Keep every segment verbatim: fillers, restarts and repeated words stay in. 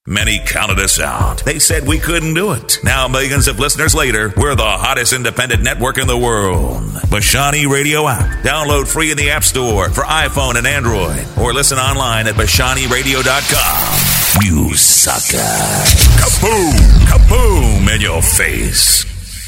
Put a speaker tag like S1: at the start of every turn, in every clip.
S1: Many counted us out. They said we couldn't do it. Now, millions of listeners later, we're the hottest independent network in the world. Bashani Radio app. Download free in the App Store for iPhone and Android. Or listen online at bashani radio dot com. You sucker. Kaboom! Kaboom in your face.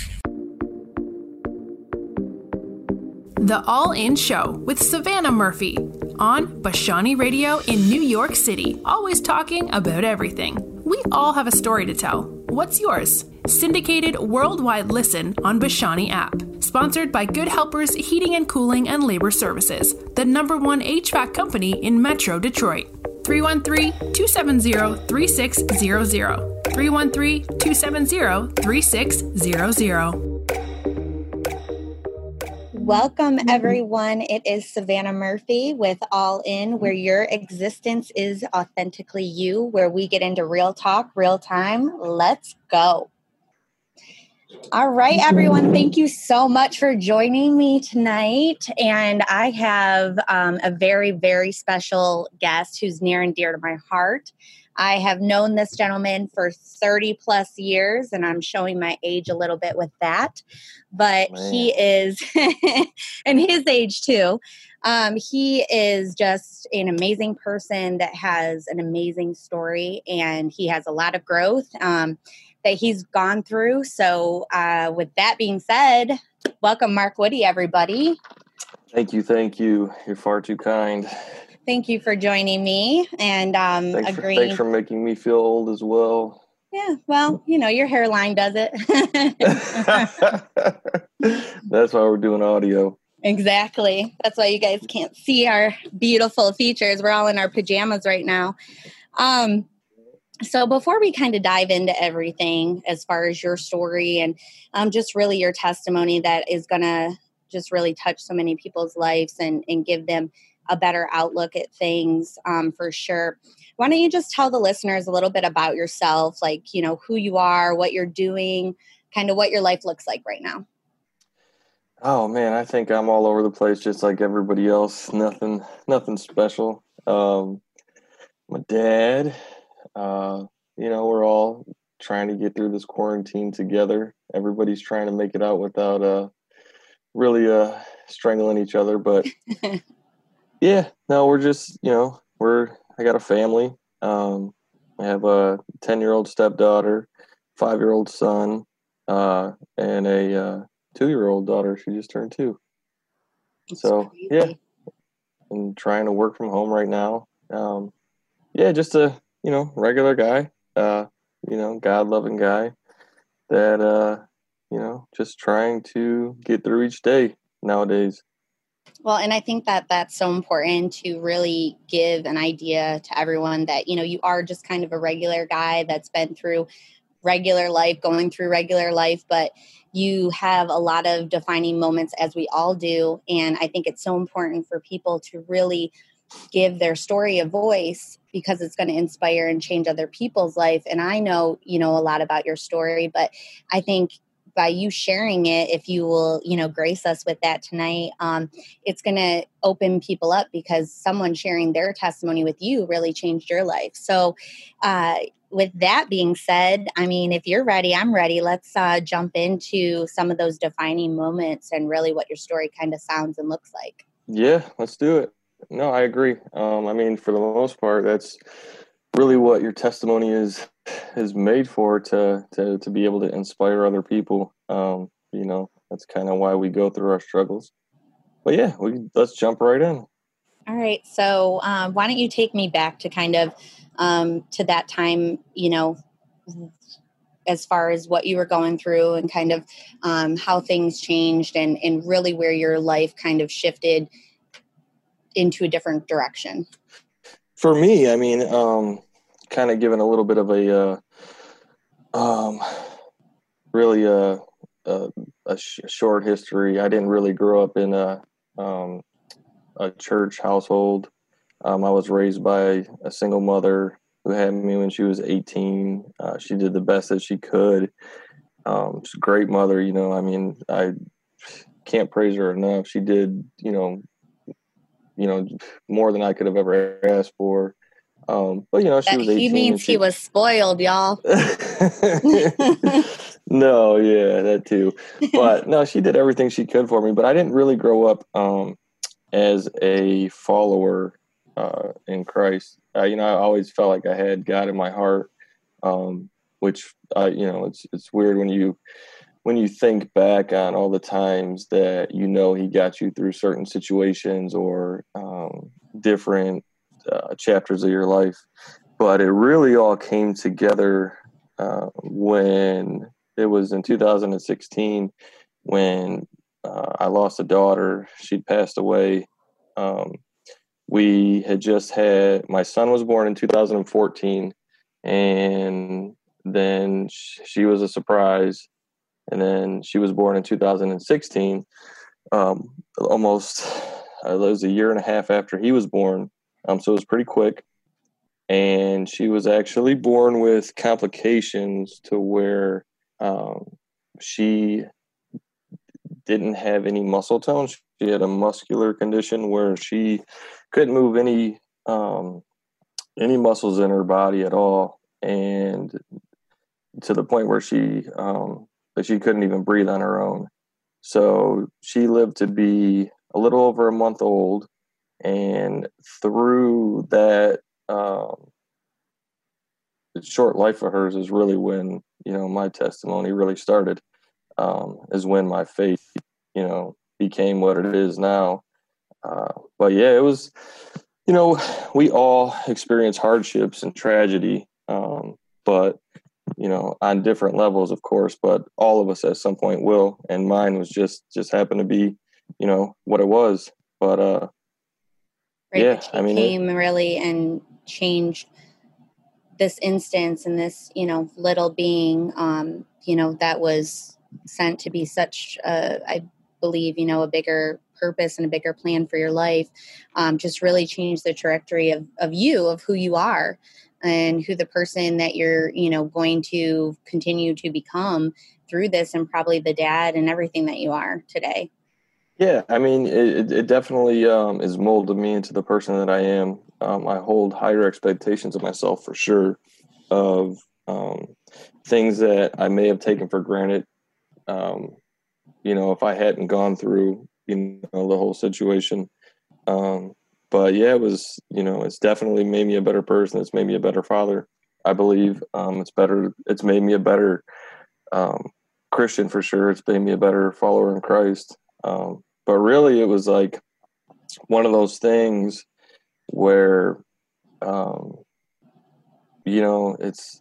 S2: The All In Show with Savannah Murphy on Bashani Radio in New York City. Always talking about everything. We all have a story to tell. What's yours? Syndicated worldwide listen on Bashani app. Sponsored by Good Helpers Heating and Cooling and Labor Services, the number one H V A C company in Metro Detroit. three one three, two seven zero, three six zero zero. three one three, two seven zero, three six zero zero.
S3: Welcome, everyone. It is Savannah Murphy with All In, where your existence is authentically you, where we get into real talk, real time. Let's go. All right, everyone. Thank you so much for joining me tonight. And I have um, a very, very special guest who's near and dear to my heart. I have known this gentleman for thirty plus years, and I'm showing my age a little bit with that. But Man. he is, and his age too. Um, he is just an amazing person that has an amazing story, and he has a lot of growth um, that he's gone through. So uh, with that being said, welcome Mark Woody, everybody.
S4: Thank you. Thank you. You're far too kind.
S3: Thank you for joining me and um,
S4: thanks
S3: agreeing.
S4: For, thanks for making me feel old as well.
S3: Yeah, well, you know, your hairline does it.
S4: That's why we're doing audio.
S3: Exactly. That's why you guys can't see our beautiful features. We're all in our pajamas right now. Um, so before we kind of dive into everything as far as your story and um, just really your testimony that is going to just really touch so many people's lives and, and give them a better outlook at things um, for sure. Why don't you just tell the listeners a little bit about yourself, like, you know, who you are, what you're doing, kind of what your life looks like right now.
S4: Oh man, I think I'm all over the place just like everybody else. Nothing, nothing special. Um, my dad, uh, you know, we're all trying to get through this quarantine together. Everybody's trying to make it out without uh, really uh, strangling each other, but yeah, no, we're just, you know, we're, I got a family. Um, I have a ten-year-old stepdaughter, five-year-old son, uh, and a uh, two-year-old daughter. She just turned two. That's so, crazy. Yeah, I'm trying to work from home right now. Um, yeah, just a, you know, regular guy, uh, you know, God-loving guy that, uh, you know, just trying to get through each day nowadays.
S3: Well, and I think that that's so important to really give an idea to everyone that, you know, you are just kind of a regular guy that's been through regular life, going through regular life, but you have a lot of defining moments as we all do. And I think it's so important for people to really give their story a voice because it's going to inspire and change other people's life. And I know, you know, a lot about your story, but I think by you sharing it, if you will, you know, grace us with that tonight, um, it's going to open people up because someone sharing their testimony with you really changed your life. So uh, with that being said, I mean, if you're ready, I'm ready. Let's uh, jump into some of those defining moments and really what your story kind of sounds and looks like.
S4: Yeah, let's do it. No, I agree. Um, I mean, for the most part, that's really what your testimony is is made for, to to to be able to inspire other people. Um, you know, that's kind of why we go through our struggles. But yeah, we let's jump right in.
S3: All right. So um, why don't you take me back to kind of um, to that time, you know, as far as what you were going through and kind of um, how things changed and, and really where your life kind of shifted into a different direction.
S4: For me, I mean, um, kind of giving a little bit of a, uh, um, really a, a, a sh- short history. I didn't really grow up in a, um, a church household. Um, I was raised by a single mother who had me when she was eighteen. Uh, she did the best that she could. Um, she's a great mother, you know, I mean, I can't praise her enough. She did, you know, you know, more than I could have ever asked for. Um, but, you know, she
S3: That
S4: was eighteen.
S3: he means
S4: and she...
S3: he was spoiled, y'all.
S4: No, yeah, that too. But no, she did everything she could for me. But I didn't really grow up um, as a follower uh, in Christ. Uh, you know, I always felt like I had God in my heart, um, which, uh, you know, it's it's weird when you when you think back on all the times that, you know, he got you through certain situations or um, different uh, chapters of your life. But it really all came together uh, when it was in two thousand sixteen when uh, I lost a daughter. She'd passed away. Um, we had just had, my son was born in two thousand fourteen, and then she was a surprise. And then she was born in two thousand sixteen, um, almost, uh, it was a year and a half after he was born. Um, so it was pretty quick. And she was actually born with complications to where um, she didn't have any muscle tone. She had a muscular condition where she couldn't move any um, any muscles in her body at all, and to the point where she um, that she couldn't even breathe on her own. So she lived to be a little over a month old, and through that um, short life of hers is really when, you know, my testimony really started. Um, is when my faith, you know, became what it is now. Uh, but yeah, it was, you know, we all experience hardships and tragedy, um, but, you know, on different levels, of course, but all of us at some point will. And mine was just, just happened to be, you know, what it was. But, uh,
S3: right,
S4: yeah,
S3: but she
S4: I mean,
S3: came
S4: it,
S3: really and changed this instance and this, you know, little being, um, you know, that was sent to be such, a, I believe, you know, a bigger purpose and a bigger plan for your life, um, just really changed the trajectory of, of you, of who you are and who the person that you're, you know, going to continue to become through this, and probably the dad and everything that you are today.
S4: Yeah, I mean, it, it definitely um, is molded me into the person that I am. Um, I hold higher expectations of myself for sure, of um, things that I may have taken for granted. Um, you know, if I hadn't gone through, you know, the whole situation. Um, but yeah, it was, you know, it's definitely made me a better person. It's made me a better father, I believe. Um, it's better. It's made me a better um, Christian for sure. It's made me a better follower in Christ. Um, but really, it was like one of those things where, um, you know, it's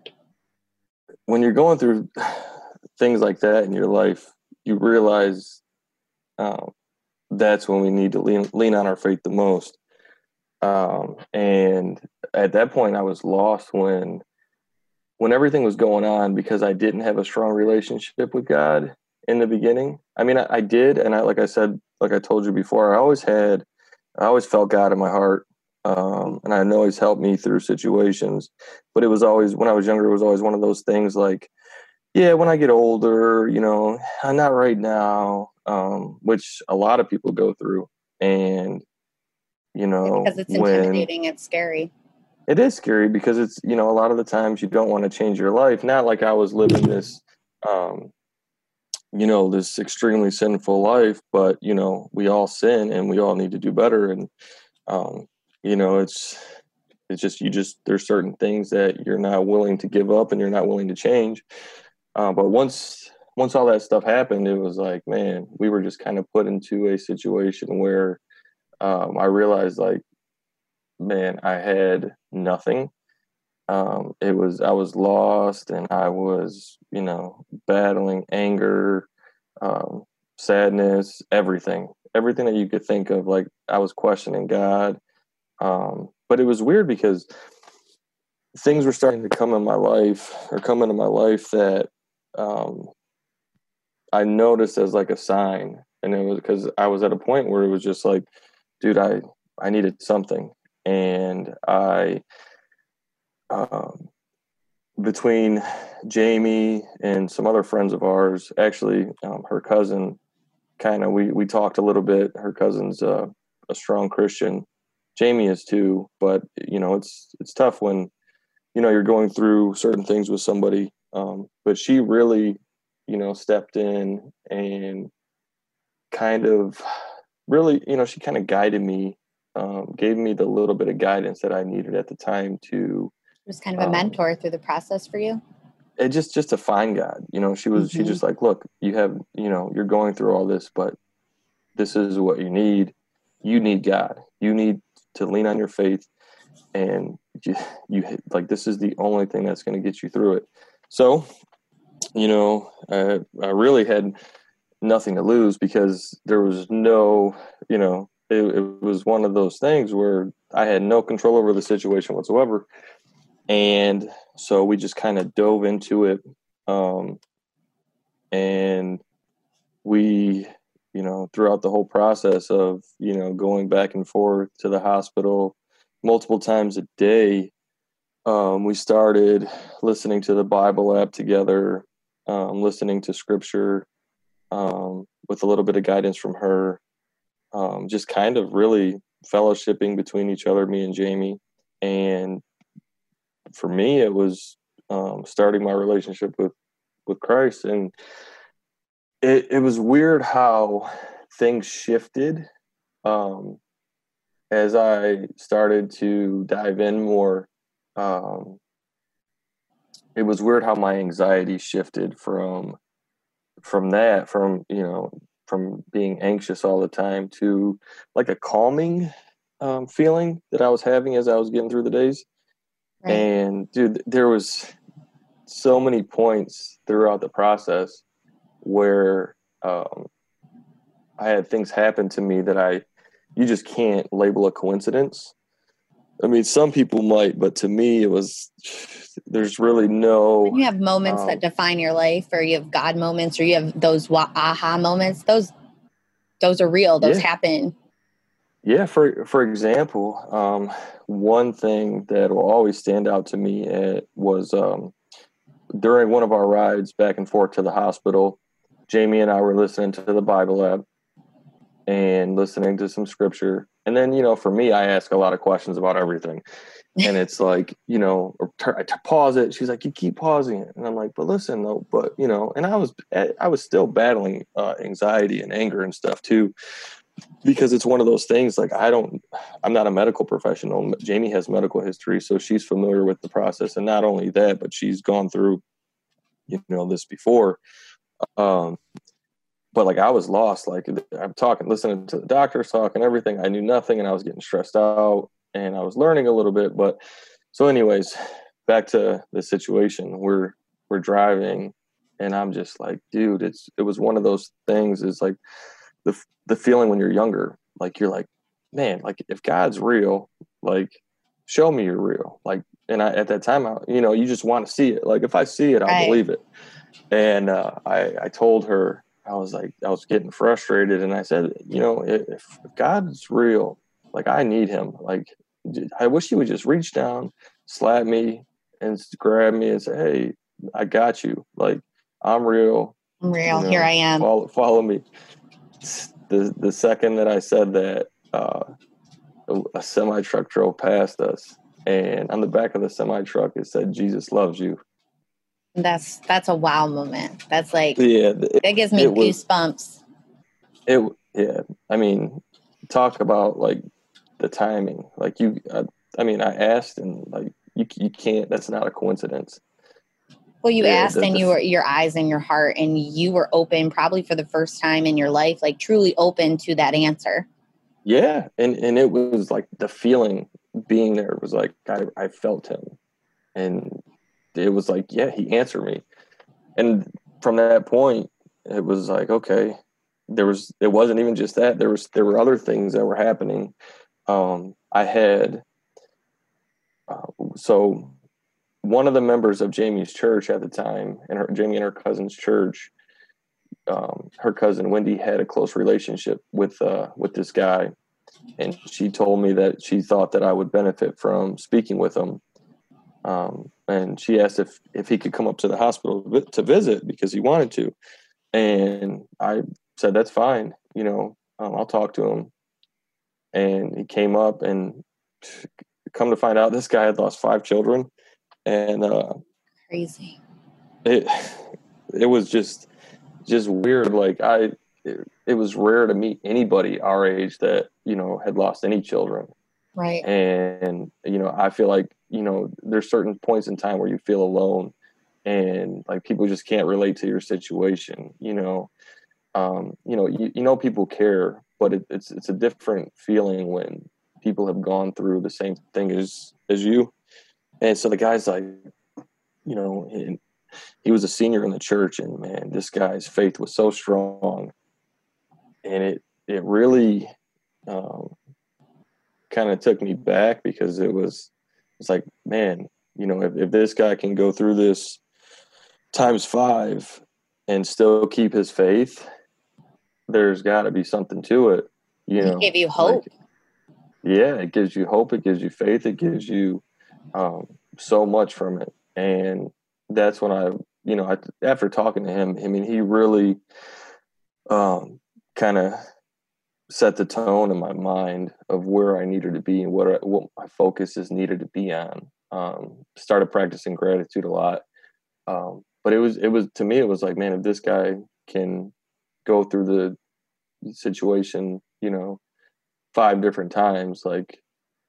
S4: when you're going through things like that in your life, you realize um, that's when we need to lean lean on our faith the most. Um, and at that point, I was lost when when everything was going on because I didn't have a strong relationship with God in the beginning. I mean, I, I did, and I like I said, like I told you before, I always had, I always felt God in my heart, um, and I know He's helped me through situations. But it was always, when I was younger, it was always one of those things like, yeah, when I get older, you know, not right now, um, which a lot of people go through. And, you know,
S3: Because it's
S4: when
S3: intimidating, it's scary.
S4: it is scary because it's, you know, a lot of the times you don't want to change your life. Not like I was living this, um, you know, this extremely sinful life, but, you know, we all sin and we all need to do better. And, um, you know, it's, it's just, you just, there's certain things that you're not willing to give up and you're not willing to change. Uh, but once, once all that stuff happened, it was like, man, we were just kind of put into a situation where um, I realized, like, man, I had nothing. Um, it was, I was lost and I was, you know, battling anger, um, sadness, everything, everything that you could think of. Like, I was questioning God. Um, but it was weird because things were starting to come in my life or come into my life that, um, I noticed as like a sign. And it was because I was at a point where it was just like, dude, I, I needed something. And I, um, between Jamie and some other friends of ours, actually, um, her cousin, kind of, we, we talked a little bit. Her cousin's uh, a strong Christian. Jamie is too, but you know, it's, it's tough when, you know, you're going through certain things with somebody. Um, but she really, you know, stepped in and kind of really, you know, she kind of guided me, um, gave me the little bit of guidance that I needed at the time to.
S3: It was kind of a um, mentor through the process for you.
S4: It just, just to find God, you know, she was, mm-hmm. she just like, look, you have, you know, you're going through all this, but this is what you need. You need God. You need to lean on your faith, and you, you like, this is the only thing that's going to get you through it. So, you know, I, I really had nothing to lose because there was no, you know, it, it was one of those things where I had no control over the situation whatsoever. And so we just kind of dove into it. Um, and we, you know, throughout the whole process of, you know, going back and forth to the hospital multiple times a day, um, we started listening to the Bible app together, um, listening to scripture, um, with a little bit of guidance from her, um, just kind of really fellowshipping between each other, me and Jamie. And for me, it was um, starting my relationship with, with Christ. And it, it was weird how things shifted um, as I started to dive in more. Um, it was weird how my anxiety shifted from from that, from, you know, from being anxious all the time to like a calming um, feeling that I was having as I was getting through the days. Right. And dude, there was so many points throughout the process where um, I had things happen to me that I, you just can't label a coincidence. I mean, some people might, but to me, it was, there's really no.
S3: When you have moments um, that define your life, or you have God moments, or you have those aha moments, those, those are real. Those yeah. happen.
S4: Yeah. For, for example, um, one thing that will always stand out to me uh, was um, during one of our rides back and forth to the hospital, Jamie and I were listening to the Bible app and listening to some scripture. And then, you know, for me, I ask a lot of questions about everything. And it's like, you know, or t- I t- pause it. She's like, you keep pausing it. And I'm like, but listen, though, but, you know, and I was, I was still battling uh, anxiety and anger and stuff too, because it's one of those things. Like, I don't, I'm not a medical professional. Jamie has medical history, so she's familiar with the process. And not only that, but she's gone through, you know, this before. Um, But like, I was lost. Like, I'm talking, listening to the doctors talking, everything. I knew nothing, and I was getting stressed out, and I was learning a little bit. But so, anyways, back to the situation. We're we're driving, and I'm just like, dude, it's it was one of those things. It's like the the feeling when you're younger, like you're like, man, like if God's real, like show me you're real. Like, and I at that time, I, you know, you just want to see it. Like if I see it, I'll right. believe it. And uh, I I told her. I was like, I was getting frustrated. And I said, you know, if, if God is real, like I need him. Like, I wish he would just reach down, slap me and grab me and say, hey, I got you. Like, I'm real.
S3: I'm real.
S4: You know,
S3: here I am.
S4: Follow, follow me. The the second that I said that, uh, a, a semi truck drove past us. And on the back of the semi truck, it said, Jesus loves you.
S3: That's that's a wow moment. That's like,
S4: yeah, it,
S3: that gives me goosebumps.
S4: It yeah. I mean, talk about like the timing. Like you, I, I mean, I asked, and like you, you can't. That's not a coincidence.
S3: Well, you
S4: yeah,
S3: asked,
S4: the,
S3: and
S4: the,
S3: you were your eyes and your heart, and you were open, probably for the first time in your life, like truly open to that answer.
S4: Yeah, and and it was like the feeling being there was like I I felt him, and it was like, yeah, he answered me. And from that point, it was like, okay, there was, it wasn't even just that. There was, there were other things that were happening. Um, I had, uh, so one of the members of Jamie's church at the time, and her, Jamie and her cousin's church, um, her cousin Wendy had a close relationship with, uh, with this guy. And she told me that she thought that I would benefit from speaking with him. Um, and she asked if, if he could come up to the hospital to visit because he wanted to. And I said, that's fine. You know, um, I'll talk to him. And he came up, and come to find out, this guy had lost five children, and uh,
S3: crazy.
S4: It it was just just weird. Like I, it, it was rare to meet anybody our age that you know had lost any children.
S3: Right.
S4: And you know, I feel like you know there's certain points in time where you feel alone, and like people just can't relate to your situation. You know, um, you know, you, you know, people care, but it, it's it's a different feeling when people have gone through the same thing as as you. And so the guy's like, you know, and he was a senior in the church, and man, this guy's faith was so strong, and it it really um, kind of took me back, because it was it's like, man, you know, if, if this guy can go through this times five and still keep his faith, there's got to be something to it. You know,
S3: it gave you hope.
S4: Like, yeah, it gives you hope. It gives you faith. It gives you um, so much from it. And that's when I, you know, I, after talking to him, I mean, he really um, kind of set the tone in my mind of where I needed to be and what I, what my focus is needed to be on. Um, started practicing gratitude a lot. Um, but it was, it was, to me, it was like, man, if this guy can go through the situation, you know, five different times, like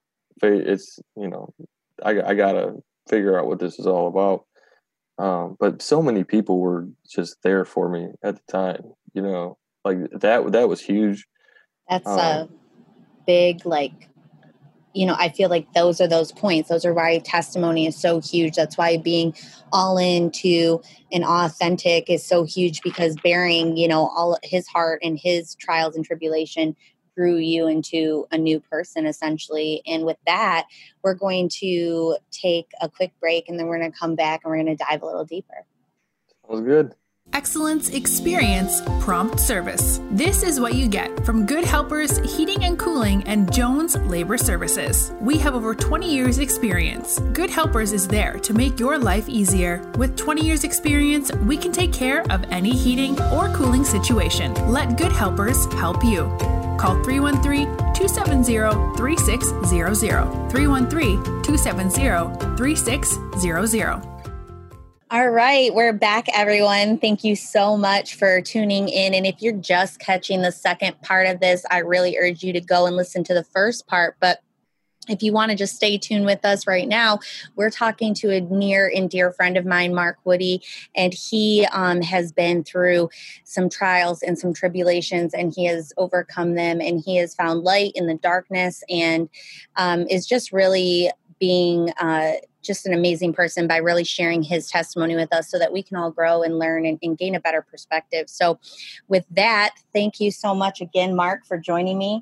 S4: it's, you know, I, I gotta figure out what this is all about. Um, but so many people were just there for me at the time, you know, like that, that was huge.
S3: That's
S4: um,
S3: a big, like, you know, I feel like those are those points. Those are why testimony is so huge. That's why being all into and authentic is so huge, because bearing, you know, all his heart and his trials and tribulation grew you into a new person, essentially. And with that, we're going to take a quick break, and then we're going to come back and we're going to dive a little deeper.
S4: That was good.
S2: Excellence, experience, prompt service. This is what you get from Good Helpers Heating and Cooling and Jones Labor Services. We have over twenty years experience. Good Helpers is there to make your life easier. With twenty years experience, we can take care of any heating or cooling situation. Let Good Helpers help you. Call three one three, two seven zero, three six zero zero. three one three, two seven zero, three six zero zero.
S3: All right, we're back, everyone. Thank you so much for tuning in. And if you're just catching the second part of this, I really urge you to go and listen to the first part. But if you want to just stay tuned with us right now, we're talking to a near and dear friend of mine, Mark Woody, and he um, has been through some trials and some tribulations, and he has overcome them, and he has found light in the darkness, and um, is just really being uh, just an amazing person by really sharing his testimony with us so that we can all grow and learn and, and gain a better perspective. So with that, thank you so much again, Mark, for joining me.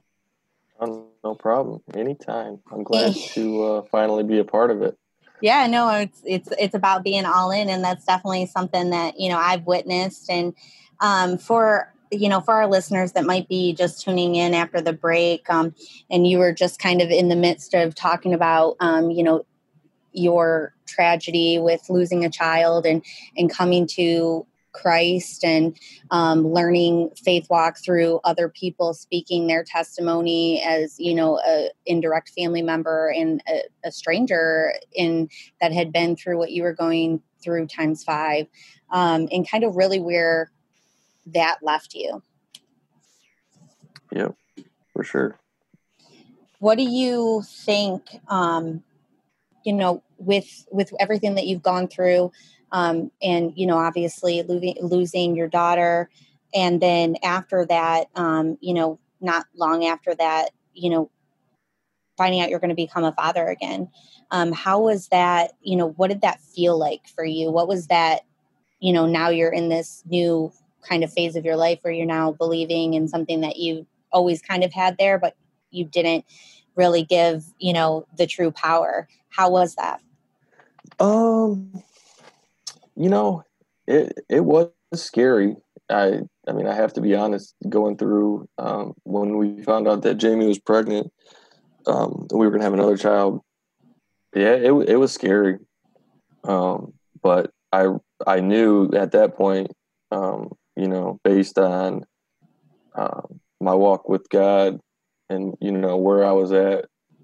S4: Oh, no problem. Anytime. I'm glad to uh, finally be a part of it.
S3: Yeah, no, it's it's it's about being all in, and that's definitely something that, you know, I've witnessed. And um, for you know, for our listeners that might be just tuning in after the break, um, and you were just kind of in the midst of talking about, um, you know, your tragedy with losing a child and and coming to Christ and um, learning faith walk through other people speaking their testimony as, you know, a indirect family member and a, a stranger in that had been through what you were going through times five, um, and kind of really where that left you.
S4: Yep, for sure.
S3: What do you think, um, you know, with with everything that you've gone through, um, and, you know, obviously losing, losing your daughter, and then after that, um, you know, not long after that, you know, finding out you're going to become a father again. Um, how was that, you know, what did that feel like for you? What was that, you know, now you're in this new kind of phase of your life where you're now believing in something that you always kind of had there, but you didn't really give, you know, the true power. How was that?
S4: Um, you know, it, it was scary. I, I mean, I have to be honest, going through, um, when we found out that Jamie was pregnant, um, we were going to have another child. Yeah, it, it was scary. Um, but I, I knew at that point, um, you know, based on, um, my walk with God and, you know, where I was at,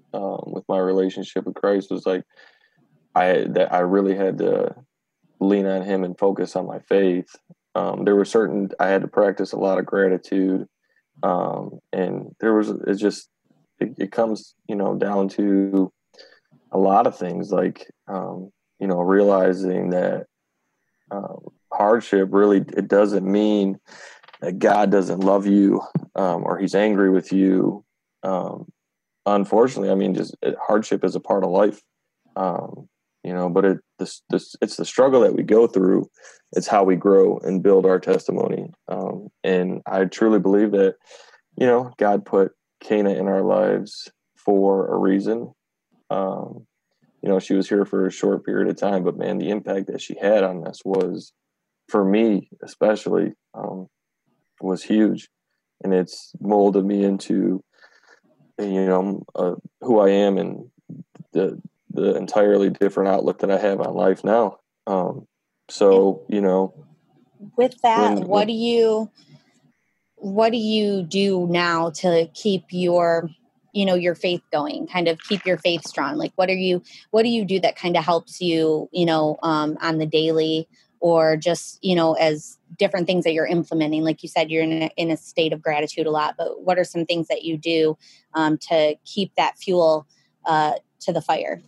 S4: um, with my relationship with Christ was like, I, that I really had to lean on him and focus on my faith. Um, there were certain, I had to practice a lot of gratitude. Um, and there was, it's just, it, it comes, you know, down to a lot of things like, um, you know, realizing that um, hardship really, it doesn't mean that God doesn't love you um, or he's angry with you. Um, unfortunately, I mean, just it, hardship is a part of life, um, you know, but it, this, this, it's the struggle that we go through. It's how we grow and build our testimony. Um, and I truly believe that, you know, God put Kana in our lives for a reason. Um, you know, she was here for a short period of time, but man, the impact that she had on us was, for me especially, um, was huge. And it's molded me into, you know, uh, who I am and the the entirely different outlook that I have on life now. Um, so, you know,
S3: with that,
S4: when,
S3: what
S4: when,
S3: do you, what do you do now to keep your, you know, your faith going, kind of keep your faith strong? Like, what are you, what do you do that kind of helps you, you know, um, on the daily, or just, you know, as different things that you're implementing? Like you said, you're in a, in a state of gratitude a lot, but what are some things that you do um, to keep that fuel uh, to the fire?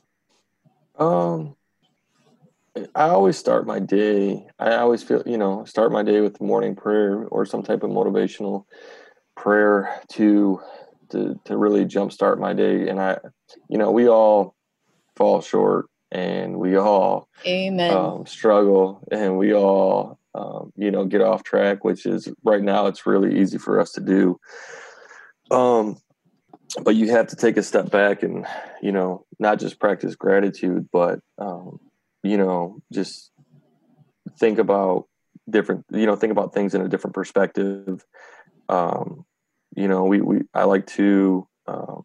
S4: Um, I always start my day. I always feel, you know, start my day with morning prayer or some type of motivational prayer to, to, to really jumpstart my day. And I, you know, we all fall short and we all
S3: Amen.
S4: um, struggle and we all, um, you know, get off track, which is right now, it's really easy for us to do. Um, but you have to take a step back and, you know, not just practice gratitude, but, um, you know, just think about different, you know, think about things in a different perspective. Um, you know, we, we, I like to, um,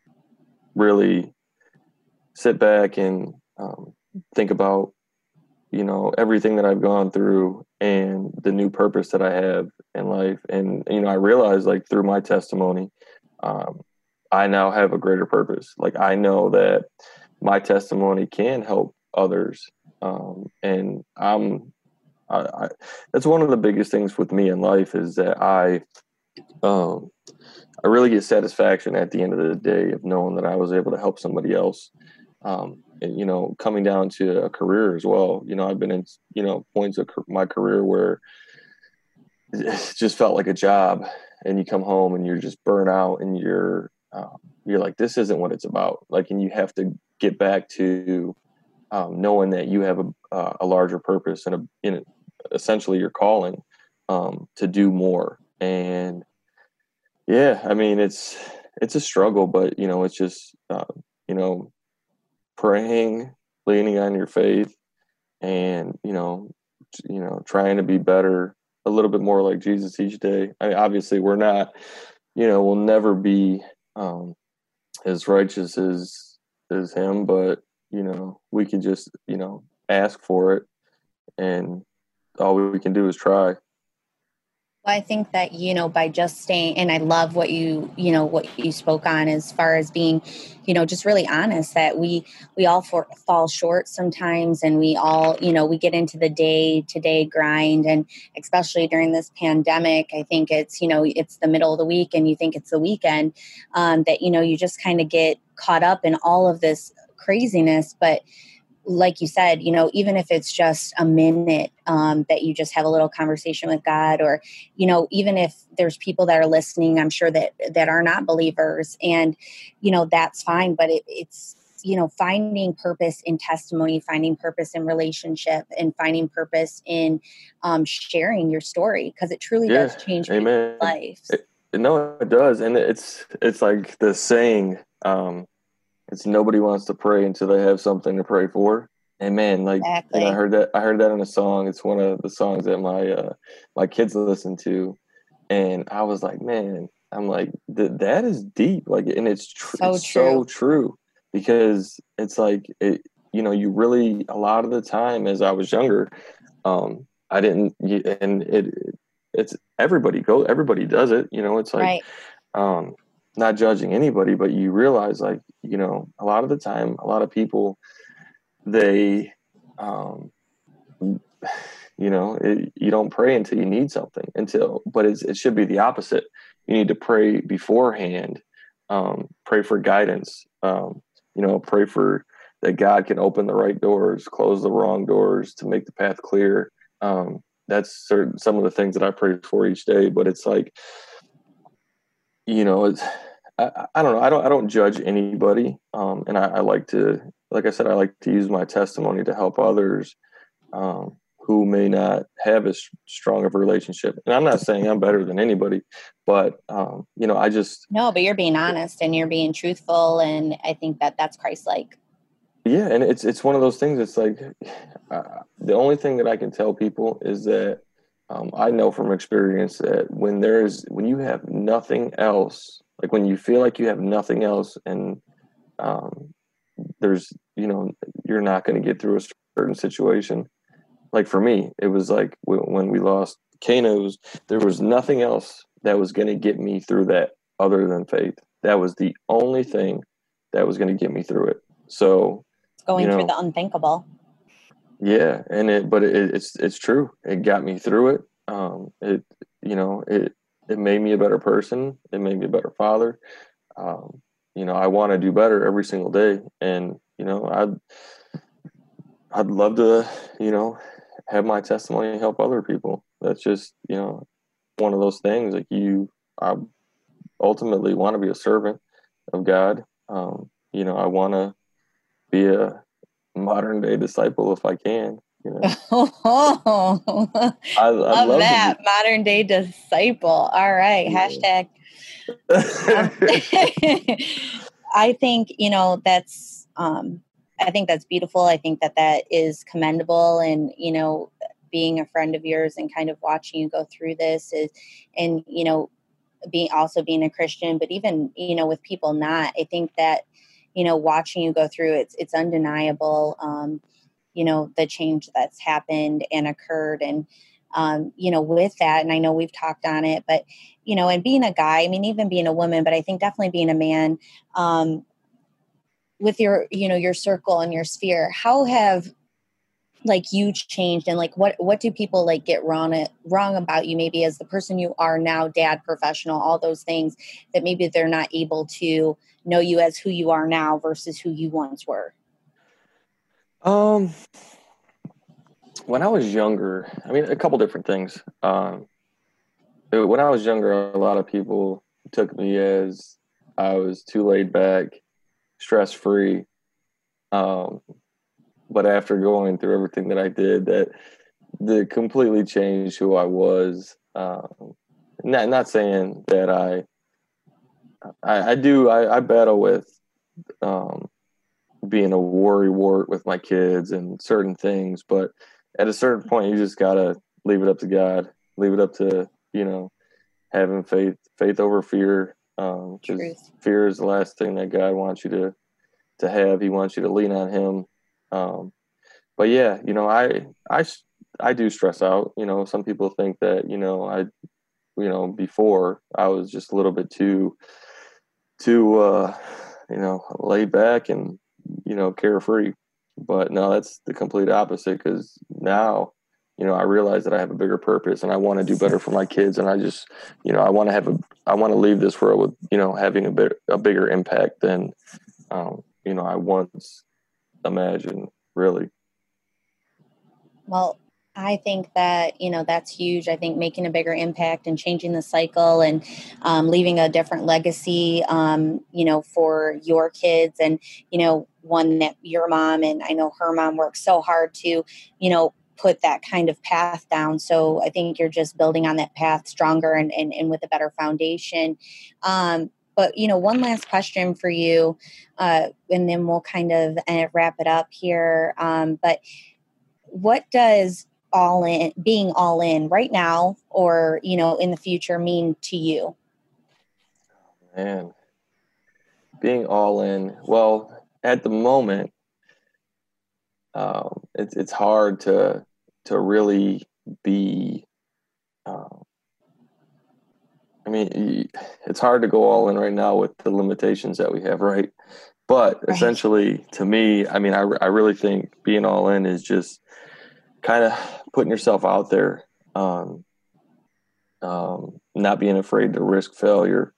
S4: really sit back and, um, think about, you know, everything that I've gone through and the new purpose that I have in life. And, you know, I realized like through my testimony, um, I now have a greater purpose. Like I know that my testimony can help others. Um, and I'm, I, I, that's one of the biggest things with me in life is that I, um, I really get satisfaction at the end of the day of knowing that I was able to help somebody else. Um, and, you know, coming down to a career as well, you know, I've been in, you know, points of my career where it just felt like a job and you come home and you're just burnt out and you're, um, you're like, this isn't what it's about. Like, and you have to get back to, um, knowing that you have a, uh, a larger purpose and a, in a, essentially your calling, um, to do more. And yeah, I mean, it's, it's a struggle, but you know, it's just, uh, you know, praying, leaning on your faith and, you know, you know, trying to be better, a little bit more like Jesus each day. I mean, obviously we're not, you know, we'll never be, um, as righteous as, as him, but, you know, we can just, you know, ask for it and all we can do is try.
S3: Well, I think that, you know, by just staying, and I love what you, you know, what you spoke on as far as being, you know, just really honest that we, we all for, fall short sometimes. And we all, you know, we get into the day to day grind. And especially during this pandemic, I think it's, you know, it's the middle of the week and you think it's the weekend, um, that, you know, you just kind of get caught up in all of this craziness. But like you said, you know, even if it's just a minute um, that you just have a little conversation with God, or, you know, even if there's people that are listening, I'm sure that, that are not believers and, you know, that's fine. But it, it's, you know, finding purpose in testimony, finding purpose in relationship and finding purpose in um, sharing your story, because it truly
S4: Yeah,
S3: does change
S4: amen.
S3: people's lives.
S4: It, no, it does. And it's, it's like the saying, um, it's nobody wants to pray until they have something to pray for. And man, like,
S3: Exactly.
S4: you know, I heard that, I heard that in a song. It's one of the songs that my, uh, my kids listen to. And I was like, man, I'm like, th- that is deep. Like, and it's, tr-
S3: So
S4: it's
S3: true.
S4: so true because it's like, it, you know, you really, a lot of the time as I was younger, um, I didn't, and it, it's everybody go, everybody does it. You know, it's like,
S3: Right.
S4: um, not judging anybody, but you realize, like, you know, a lot of the time, a lot of people, they, um, you know, it, you don't pray until you need something until, but it's, it should be the opposite. You need to pray beforehand, um, pray for guidance, um, you know, pray for that God can open the right doors, close the wrong doors to make the path clear. Um, that's certain, some of the things that I pray for each day, but it's like, you know, it's, I, I don't know. I don't, I don't judge anybody. Um, and I, I like to, like I said, I like to use my testimony to help others, um, who may not have as strong of a relationship. And I'm not saying I'm better than anybody, but, um, you know, I just.
S3: No, but you're being honest and you're being truthful. And I think that that's Christ-like.
S4: Yeah. And it's, it's one of those things. It's like, uh, the only thing that I can tell people is that, um, I know from experience that when there's, when you have nothing else, like when you feel like you have nothing else and, um, there's, you know, you're not going to get through a certain situation. Like for me, it was like when we lost Kano's, there was nothing else that was going to get me through that other than faith. That was the only thing that was going to get me through it. So
S3: going
S4: you know,
S3: through the unthinkable.
S4: Yeah. And it, but it, it's, it's true. It got me through it. Um, it, you know, it, it made me a better person. It made me a better father. Um, you know, I want to do better every single day. And, you know, I'd, I'd love to, you know, have my testimony help other people. That's just, you know, one of those things. Like you, I ultimately want to be a servant of God. Um, you know, I want to be a modern day disciple if I can. You know,
S3: oh,
S4: I, I'd
S3: love,
S4: love
S3: that
S4: to be,
S3: modern day disciple. All right,
S4: yeah.
S3: hashtag. Um, I think you know that's. Um, I think that's beautiful. I think that that is commendable, and you know, being a friend of yours and kind of watching you go through this is, and you know, being also being a Christian, but even you know, with people not, I think that you know, watching you go through it's it's undeniable. Um, you know, the change that's happened and occurred, and um, you know, with that, and I know we've talked on it, but you know, and being a guy, I mean, even being a woman, but I think definitely being a man. Um, with your, you know, your circle and your sphere, how have like you changed and like what what do people like get wrong at, wrong about you maybe as the person you are now, dad, professional, all those things that maybe they're not able to know you as who you are now versus who you once were?
S4: Um, when I was younger, I mean, a couple different things. Um, when I was younger, a lot of people took me as I was too laid back, stress free. Um, but after going through everything that I did, that that completely changed who I was. Um, not not saying that I I, I do I, I battle with um, being a worry wart with my kids and certain things, but at a certain point, you just gotta leave it up to God, leave it up to, you know, having faith, faith over fear. Um, because fear is the last thing that God wants you to to have. He wants you to lean on Him. Um, but yeah, you know, I I I do stress out. You know, some people think that, you know, I, you know, before I was just a little bit too too uh, you know, laid back and, you know, carefree. But no, that's the complete opposite, because now, you know, I realize that I have a bigger purpose and I want to do better for my kids. And I just, you know, I want to have a, I want to leave this world with, you know, having a bit, a bigger impact than, um, you know, I once imagined, really.
S3: Well, I think that, you know, that's huge. I think making a bigger impact and changing the cycle and um, leaving a different legacy, um, you know, for your kids, and, you know, one that your mom and I know her mom worked so hard to, you know, put that kind of path down. So I think you're just building on that path stronger and, and, and with a better foundation. Um, but, you know, one last question for you, uh, and then we'll kind of uh, wrap it up here. Um, but what does all in being all in right now or, you know, in the future mean to you?
S4: Man, being all in. Well, at the moment, um, it's, it's hard to, to really be, um, I mean, it's hard to go all in right now with the limitations that we have, right? But right. essentially, to me, I mean, I, I really think being all in is just kind of putting yourself out there, um, um, not being afraid to risk failure.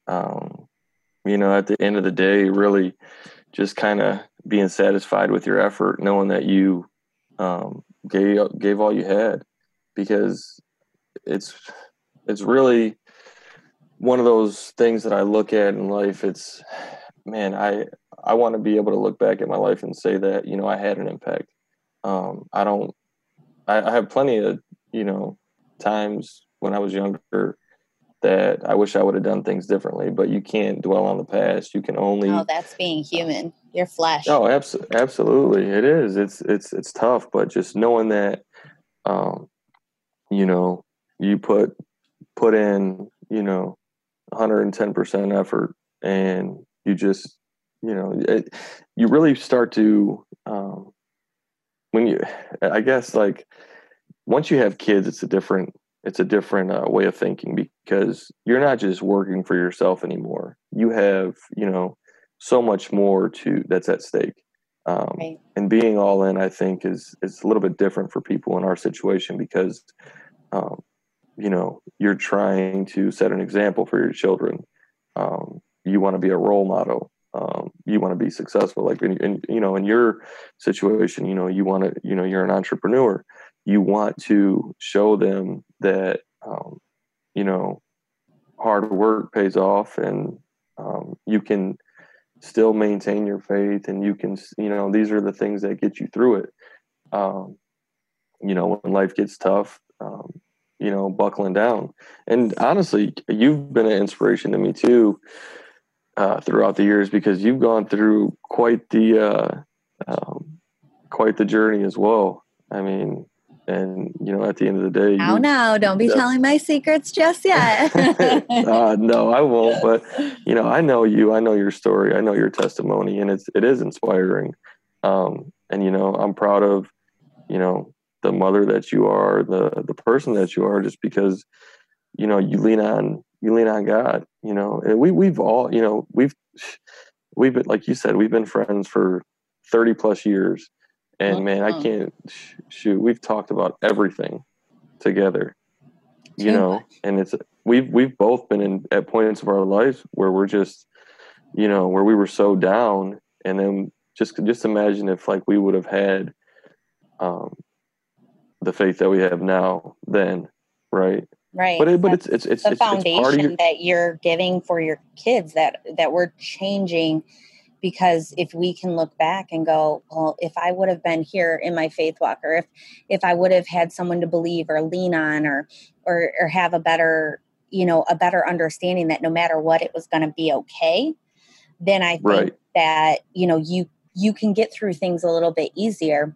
S4: Um, you know, at the end of the day, really just kind of being satisfied with your effort, knowing that you um, gave gave all you had, because it's it's really one of those things that I look at in life. It's, man, I I want to be able to look back at my life and say that, you know, I had an impact. Um, I don't. I, I have plenty of, you know, times when I was younger that I wish I would have done things differently, but you can't dwell on the past. You can only.
S3: Oh, that's being human. You're flesh.
S4: Oh, abs- absolutely. It is. It's, it's, it's tough, but just knowing that, um, you know, you put, put in, you know, one hundred ten percent effort, and you just, you know, it, you really start to, um, when you, I guess, like, once you have kids, it's a different, it's a different uh, way of thinking, because you're not just working for yourself anymore. You have, you know, so much more to that's at stake. Um, right. And being all in, I think, is is a little bit different for people in our situation, because, um, you know, you're trying to set an example for your children. Um, you want to be a role model. Um, you want to be successful. Like, in, in, you know, in your situation, you know, you want to, you know, you're an entrepreneur. You want to show them that, um, you know, hard work pays off, and um, you can still maintain your faith, and you can, you know, these are the things that get you through it. Um, you know, when life gets tough, um, you know, buckling down. And honestly, you've been an inspiration to me too, uh, throughout the years, because you've gone through quite the, uh, um, quite the journey as well. I mean, and, you know, at the end of the day.
S3: Oh, no, don't be telling my secrets just yet.
S4: uh, no, I won't. But, you know, I know you. I know your story. I know your testimony. And it's, it is inspiring. Um, and, you know, I'm proud of, you know, the mother that you are, the the person that you are, just because, you know, you lean on, you lean on God, you know. And we, we've all, you know, we've, we've been, like you said, we've been friends for thirty plus years. And man, I can't shoot. We've talked about everything together, you know, and it's, we've, we've both been in at points of our lives where we're just, you know, where we were so down. And then just, just imagine if, like, we would have had, um, the faith that we have now then. Right.
S3: Right.
S4: But it, but it's, it's, it's
S3: the
S4: it's,
S3: foundation
S4: it's part of your,
S3: that you're giving for your kids, that, that we're changing. Because if we can look back and go, well, if I would have been here in my faith walk, or if, if I would have had someone to believe or lean on, or, or, or have a better, you know, a better understanding that no matter what, it was going to be okay, then I think right. that, you know, you, you can get through things a little bit easier.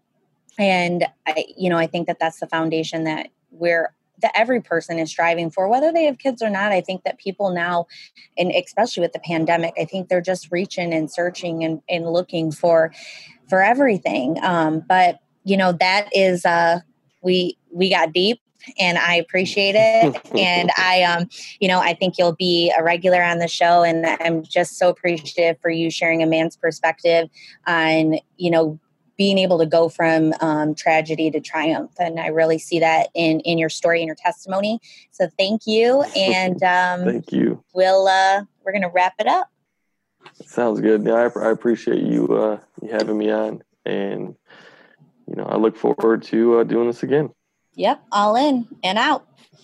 S3: And I, you know, I think that that's the foundation that we're, that every person is striving for, whether they have kids or not. I think that people now, and especially with the pandemic, I think they're just reaching and searching and, and looking for, for everything. Um, but you know, that is, uh, we, we got deep, and I appreciate it. And I, um, you know, I think you'll be a regular on the show, and I'm just so appreciative for you sharing a man's perspective on, you know, being able to go from um, tragedy to triumph. And I really see that in, in your story and your testimony. So thank you. And um,
S4: thank you.
S3: We'll, uh, we're going to wrap it up.
S4: Sounds good. Yeah, I, I appreciate you, uh, you having me on, and, you know, I look forward to uh, doing this again.
S3: Yep. All in and out.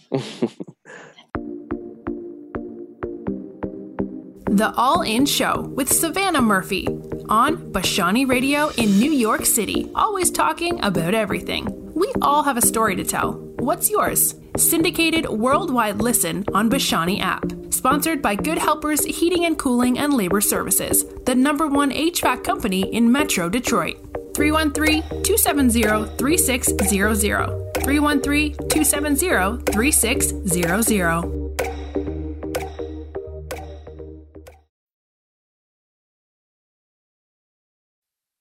S2: The All In Show with Savannah Murphy on Bashani Radio in New York City. Always talking about everything. We all have a story to tell. What's yours? Syndicated worldwide listen on Bashani app. Sponsored by Good Helpers Heating and Cooling and Labor Services, the number one H V A C company in Metro Detroit. three one three, two seven zero, three six zero zero. three one three, two seven zero, three six zero zero.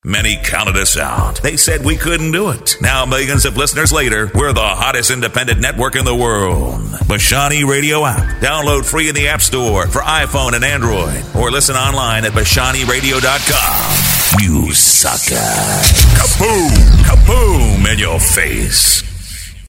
S1: Many counted us out. They said we couldn't do it. Now, millions of listeners later, we're the hottest independent network in the world. Bashani Radio app. Download free in the App Store for iPhone and Android. Or listen online at bashani radio dot com. You sucker. Kaboom! Kaboom in your face.